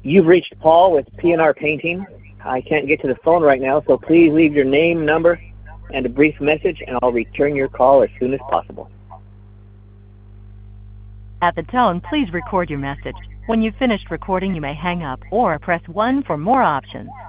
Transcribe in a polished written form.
You've reached Paul with PNR Painting. I can't get to the phone right now, so please leave your name, number, and a brief message, and I'll return your call as soon as possible. At the tone, please record your message. When you've finished recording, you may hang up or press 1 for more options.